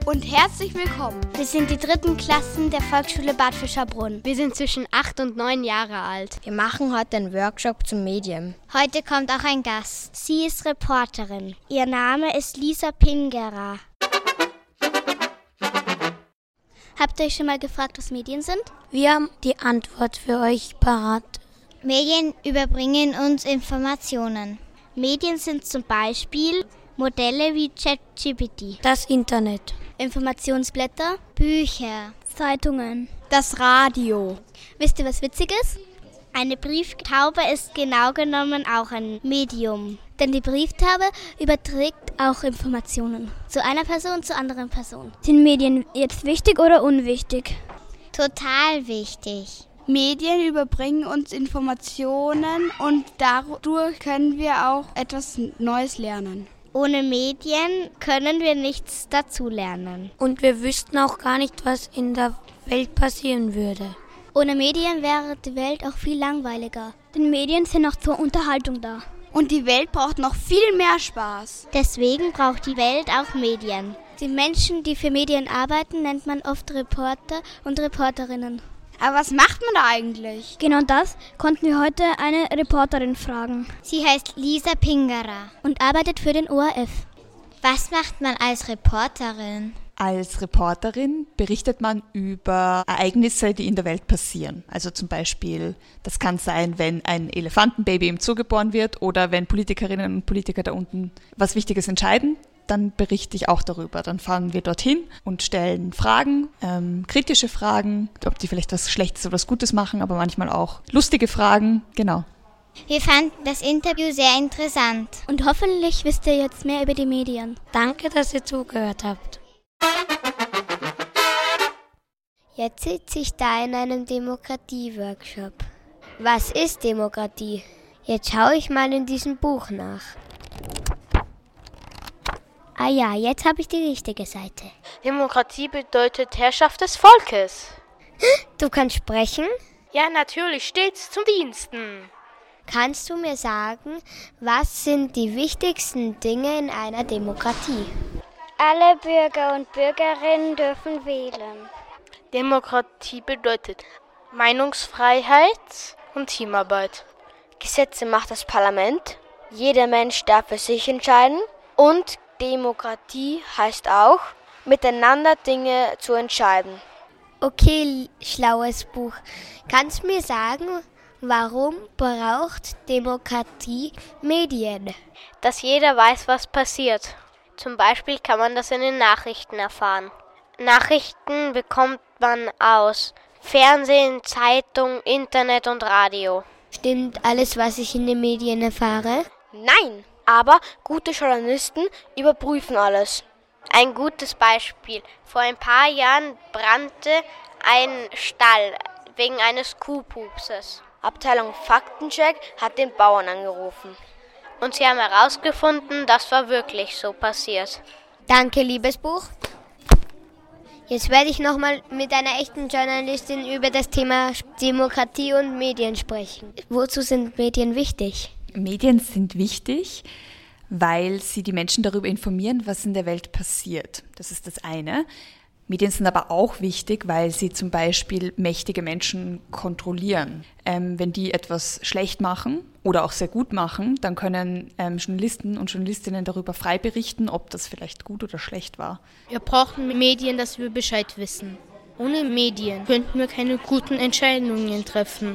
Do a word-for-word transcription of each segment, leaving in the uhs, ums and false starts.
und herzlich willkommen. Wir sind die dritten Klassen der Volksschule Bad Fischerbrunn. Wir sind zwischen acht und neun Jahre alt. Wir machen heute einen Workshop zum Medien. Heute kommt auch ein Gast. Sie ist Reporterin. Ihr Name ist Lisa Pingerer. Habt ihr euch schon mal gefragt, was Medien sind? Wir haben die Antwort für euch parat. Medien überbringen uns Informationen. Medien sind zum Beispiel Modelle wie ChatGPT, das Internet, Informationsblätter, Bücher, Zeitungen, das Radio. Wisst ihr, was witzig ist? Eine Brieftaube ist genau genommen auch ein Medium. Denn die Brieftaube überträgt auch Informationen. Zu einer Person, zu anderen Personen. Sind Medien jetzt wichtig oder unwichtig? Total wichtig. Medien überbringen uns Informationen und dadurch können wir auch etwas Neues lernen. Ohne Medien können wir nichts dazulernen. Und wir wüssten auch gar nicht, was in der Welt passieren würde. Ohne Medien wäre die Welt auch viel langweiliger. Denn Medien sind auch zur Unterhaltung da. Und die Welt braucht noch viel mehr Spaß. Deswegen braucht die Welt auch Medien. Die Menschen, die für Medien arbeiten, nennt man oft Reporter und Reporterinnen. Aber was macht man da eigentlich? Genau das konnten wir heute eine Reporterin fragen. Sie heißt Lisa Pingerer und arbeitet für den O R F. Was macht man als Reporterin? Als Reporterin berichtet man über Ereignisse, die in der Welt passieren. Also zum Beispiel, das kann sein, wenn ein Elefantenbaby im Zoo geboren wird oder wenn Politikerinnen und Politiker da unten was Wichtiges entscheiden. Dann berichte ich auch darüber. Dann fahren wir dorthin und stellen Fragen, ähm, kritische Fragen, ob die vielleicht was Schlechtes oder was Gutes machen, aber manchmal auch lustige Fragen. Genau. Wir fanden das Interview sehr interessant. Und hoffentlich wisst ihr jetzt mehr über die Medien. Danke, dass ihr zugehört habt. Jetzt sitze ich da in einem Demokratie-Workshop. Was ist Demokratie? Jetzt schaue ich mal in diesem Buch nach. Ah ja, jetzt habe ich die richtige Seite. Demokratie bedeutet Herrschaft des Volkes. Du kannst sprechen? Ja, natürlich, stets zum Diensten. Kannst du mir sagen, was sind die wichtigsten Dinge in einer Demokratie? Alle Bürger und Bürgerinnen dürfen wählen. Demokratie bedeutet Meinungsfreiheit und Teamarbeit. Gesetze macht das Parlament. Jeder Mensch darf für sich entscheiden. Und Demokratie heißt auch, miteinander Dinge zu entscheiden. Okay, schlaues Buch. Kannst du mir sagen, warum braucht Demokratie Medien? Dass jeder weiß, was passiert. Zum Beispiel kann man das in den Nachrichten erfahren. Nachrichten bekommt man aus Fernsehen, Zeitung, Internet und Radio. Stimmt alles, was ich in den Medien erfahre? Nein, aber gute Journalisten überprüfen alles. Ein gutes Beispiel. Vor ein paar Jahren brannte ein Stall wegen eines Kuhpupses. Abteilung Faktencheck hat den Bauern angerufen. Und sie haben herausgefunden, das war wirklich so passiert. Danke, liebes Buch. Jetzt werde ich nochmal mit einer echten Journalistin über das Thema Demokratie und Medien sprechen. Wozu sind Medien wichtig? Medien sind wichtig, weil sie die Menschen darüber informieren, was in der Welt passiert. Das ist das eine. Medien sind aber auch wichtig, weil sie zum Beispiel mächtige Menschen kontrollieren. Ähm, wenn die etwas schlecht machen oder auch sehr gut machen, dann können ähm, Journalisten und Journalistinnen darüber frei berichten, ob das vielleicht gut oder schlecht war. Wir brauchen Medien, dass wir Bescheid wissen. Ohne Medien könnten wir keine guten Entscheidungen treffen.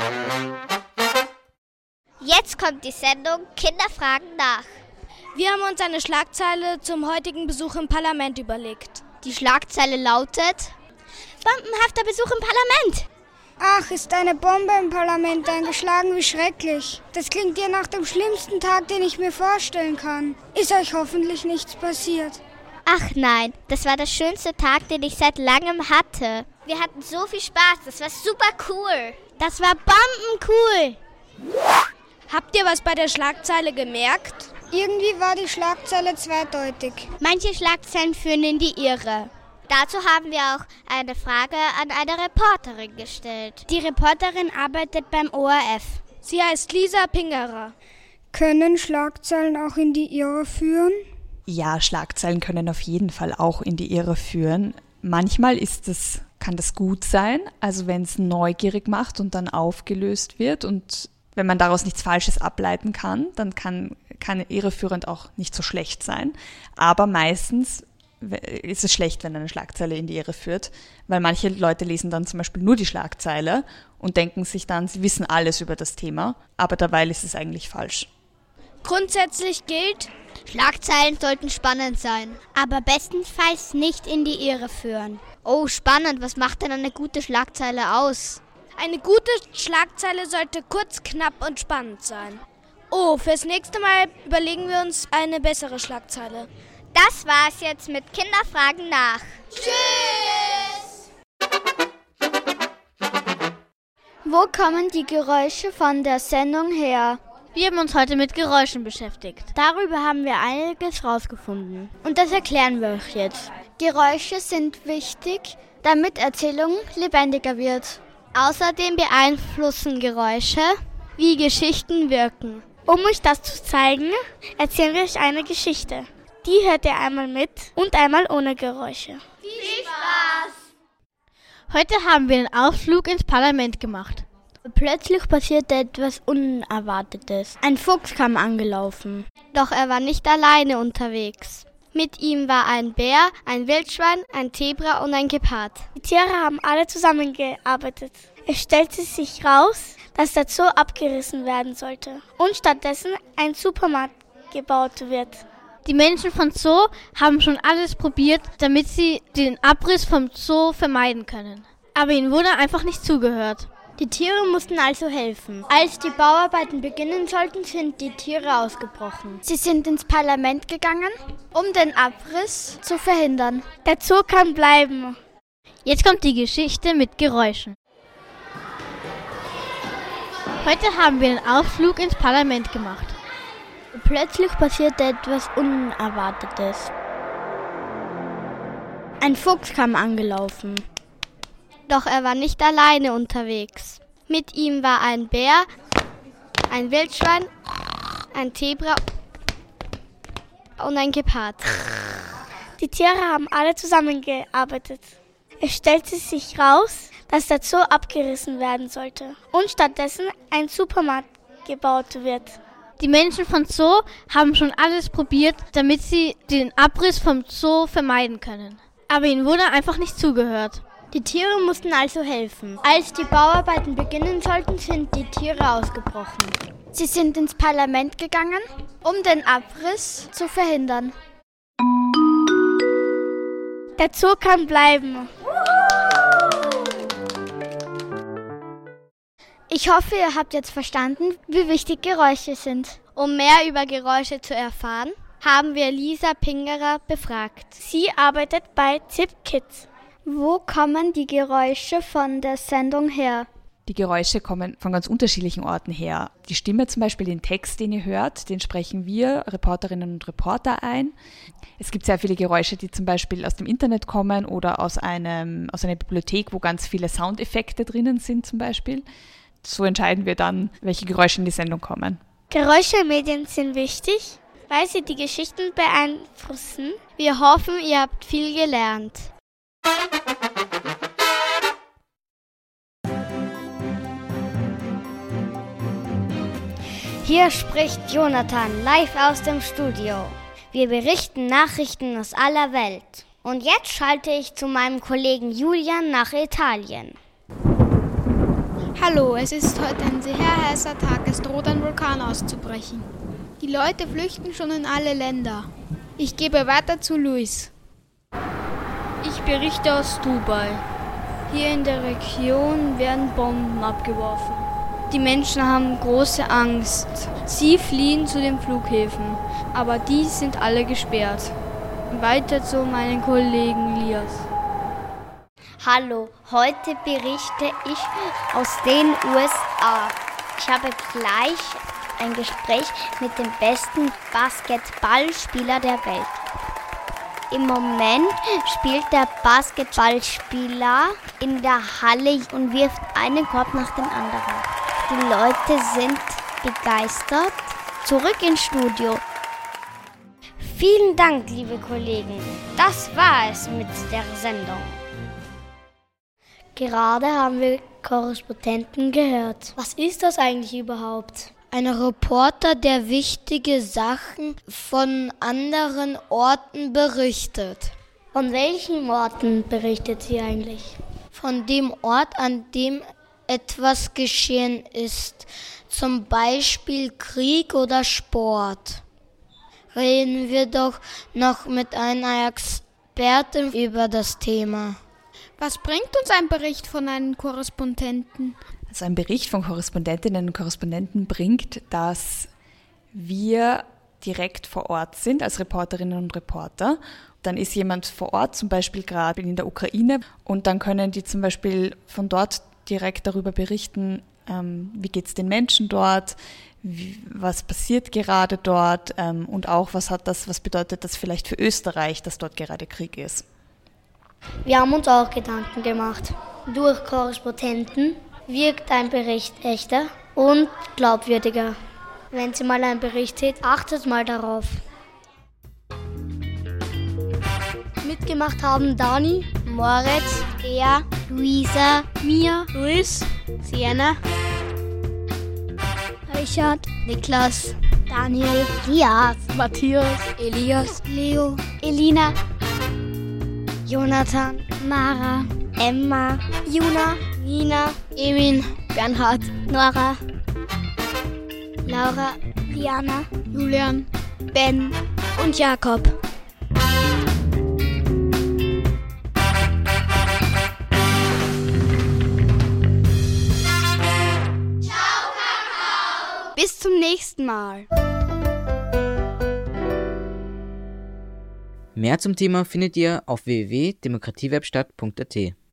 Jetzt kommt die Sendung Kinder fragen nach. Wir haben uns eine Schlagzeile zum heutigen Besuch im Parlament überlegt. Die Schlagzeile lautet: Bombenhafter Besuch im Parlament. Ach, ist eine Bombe im Parlament eingeschlagen, wie schrecklich. Das klingt ja nach dem schlimmsten Tag, den ich mir vorstellen kann. Ist euch hoffentlich nichts passiert? Ach nein, das war der schönste Tag, den ich seit langem hatte. Wir hatten so viel Spaß, das war super cool. Das war bombencool. Habt ihr was bei der Schlagzeile gemerkt? Irgendwie war die Schlagzeile zweideutig. Manche Schlagzeilen führen in die Irre. Dazu haben wir auch eine Frage an eine Reporterin gestellt. Die Reporterin arbeitet beim O R F. Sie heißt Lisa Pingerer. Können Schlagzeilen auch in die Irre führen? Ja, Schlagzeilen können auf jeden Fall auch in die Irre führen. Manchmal ist das, kann das gut sein, also wenn es neugierig macht und dann aufgelöst wird und wenn man daraus nichts Falsches ableiten kann, dann kann, kann irreführend auch nicht so schlecht sein. Aber meistens ist es schlecht, wenn eine Schlagzeile in die Irre führt, weil manche Leute lesen dann zum Beispiel nur die Schlagzeile und denken sich dann, sie wissen alles über das Thema, aber dabei ist es eigentlich falsch. Grundsätzlich gilt, Schlagzeilen sollten spannend sein, aber bestenfalls nicht in die Irre führen. Oh, spannend, was macht denn eine gute Schlagzeile aus? eine gute Schlagzeile sollte kurz, knapp und spannend sein. Oh, fürs nächste Mal überlegen wir uns eine bessere Schlagzeile. Das war's jetzt mit Kinderfragen nach. Tschüss! Wo kommen die Geräusche von der Sendung her? Wir haben uns heute mit Geräuschen beschäftigt. Darüber haben wir einiges rausgefunden. Und das erklären wir euch jetzt. Geräusche sind wichtig, damit Erzählung lebendiger wird. Außerdem beeinflussen Geräusche, wie Geschichten wirken. Um euch das zu zeigen, erzählen wir euch eine Geschichte. Die hört ihr einmal mit und einmal ohne Geräusche. Viel Spaß! Heute haben wir einen Ausflug ins Parlament gemacht. Plötzlich passierte etwas Unerwartetes. Ein Fuchs kam angelaufen. Doch er war nicht alleine unterwegs. Mit ihm war ein Bär, ein Wildschwein, ein Zebra und ein Gepard. Die Tiere haben alle zusammengearbeitet. Es stellte sich raus, dass der Zoo abgerissen werden sollte und stattdessen ein Supermarkt gebaut wird. Die Menschen von Zoo haben schon alles probiert, damit sie den Abriss vom Zoo vermeiden können. Aber ihnen wurde einfach nicht zugehört. Die Tiere mussten also helfen. Als die Bauarbeiten beginnen sollten, sind die Tiere ausgebrochen. Sie sind ins Parlament gegangen, um den Abriss zu verhindern. Der Zoo kann bleiben. Jetzt kommt die Geschichte mit Geräuschen. Heute haben wir einen Ausflug ins Parlament gemacht. Plötzlich passierte etwas Unerwartetes. Ein Fuchs kam angelaufen. Doch er war nicht alleine unterwegs. Mit ihm war ein Bär, ein Wildschwein, ein Zebra und ein Gepard. Die Tiere haben alle zusammengearbeitet. Es stellte sich raus, dass der Zoo abgerissen werden sollte und stattdessen ein Supermarkt gebaut wird. Die Menschen von Zoo haben schon alles probiert, damit sie den Abriss vom Zoo vermeiden können. Aber ihnen wurde einfach nicht zugehört. Die Tiere mussten also helfen. Als die Bauarbeiten beginnen sollten, sind die Tiere ausgebrochen. Sie sind ins Parlament gegangen, um den Abriss zu verhindern. Der Zoo kann bleiben. Ich hoffe, ihr habt jetzt verstanden, wie wichtig Geräusche sind. Um mehr über Geräusche zu erfahren, haben wir Lisa Pingerer befragt. Sie arbeitet bei Zip Kids. Wo kommen die Geräusche von der Sendung her? Die Geräusche kommen von ganz unterschiedlichen Orten her. Die Stimme zum Beispiel, den Text, den ihr hört, den sprechen wir, Reporterinnen und Reporter, ein. Es gibt sehr viele Geräusche, die zum Beispiel aus dem Internet kommen oder aus, einem, aus einer Bibliothek, wo ganz viele Soundeffekte drinnen sind zum Beispiel. So entscheiden wir dann, welche Geräusche in die Sendung kommen. Geräusche in Medien sind wichtig, weil sie die Geschichten beeinflussen. Wir hoffen, ihr habt viel gelernt. Hier spricht Jonathan live aus dem Studio. Wir berichten Nachrichten aus aller Welt. Und jetzt schalte ich zu meinem Kollegen Julian nach Italien. Hallo, es ist heute ein sehr heißer Tag. Es droht ein Vulkan auszubrechen. Die Leute flüchten schon in alle Länder. Ich gebe weiter zu Luis. Ich berichte aus Dubai. Hier in der Region werden Bomben abgeworfen. Die Menschen haben große Angst. Sie fliehen zu den Flughäfen, aber die sind alle gesperrt. Weiter zu meinen Kollegen Lias. Hallo, heute berichte ich aus den U S A. Ich habe gleich ein Gespräch mit dem besten Basketballspieler der Welt. Im Moment spielt der Basketballspieler in der Halle und wirft einen Korb nach dem anderen. Die Leute sind begeistert. Zurück ins Studio. Vielen Dank, liebe Kollegen. Das war es mit der Sendung. Gerade haben wir Korrespondenten gehört. Was ist das eigentlich überhaupt? Ein Reporter, der wichtige Sachen von anderen Orten berichtet. Von welchen Orten berichtet sie eigentlich? Von dem Ort, an dem etwas geschehen ist. Zum Beispiel Krieg oder Sport. Reden wir doch noch mit einer Expertin über das Thema. Was bringt uns ein Bericht von einem Korrespondenten? Also ein Bericht von Korrespondentinnen und Korrespondenten bringt, dass wir direkt vor Ort sind als Reporterinnen und Reporter. Dann ist jemand vor Ort, zum Beispiel gerade in der Ukraine, und dann können die zum Beispiel von dort direkt darüber berichten, ähm, wie geht es den Menschen dort, wie, was passiert gerade dort ähm, und auch was hat das, was bedeutet das vielleicht für Österreich, dass dort gerade Krieg ist. Wir haben uns auch Gedanken gemacht. Durch Korrespondenten wirkt ein Bericht echter und glaubwürdiger. Wenn Sie mal einen Bericht seht, achtet mal darauf. Mitgemacht haben Dani, Moritz, Ea, Luisa, Mia, Luis, Sienna, Richard, Niklas, Daniel, Rias, Matthias, Elias, Leo, Elina, Jonathan, Mara, Emma, Juna, Nina, Emin, Bernhard, Nora, Laura, Diana, Julian, Ben und Jakob. Bis zum nächsten Mal. Mehr zum Thema findet ihr auf w w w punkt demokratiewerkstatt punkt a t.